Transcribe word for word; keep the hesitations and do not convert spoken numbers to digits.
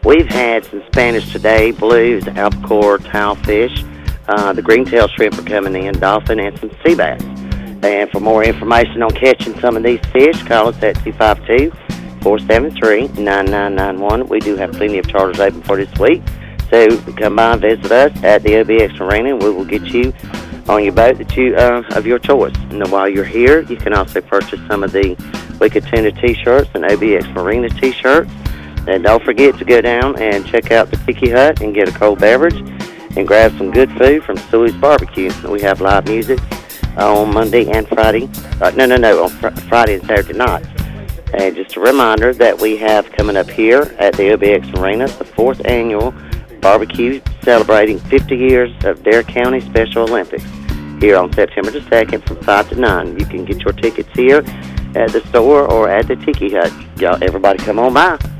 We've had some Spanish today, blues, albacore, tilefish. Uh, the green-tail shrimp are coming in, dolphin, and some sea bass. And for more information on catching some of these fish, call us at two five two, four seven three, nine nine nine one. We do have plenty of charters open for this week. So come by and visit us at the O B X Marina, and we will get you on your boat that you uh, of your choice. And while you're here, you can also purchase some of the Wicked Tuna T-shirts and O B X Marina T-shirts. And don't forget to go down and check out the Tiki Hut and get a cold beverage and grab some good food from Sully's Barbecue. We have live music on Monday and Friday. Uh, no, no, no, on fr- Friday and Saturday night. And just a reminder that we have coming up here at the O B X Marina, the fourth annual barbecue celebrating fifty years of Dare County Special Olympics here on September the second from five to nine. You can get your tickets here at the store or at the Tiki Hut. Y'all, everybody come on by.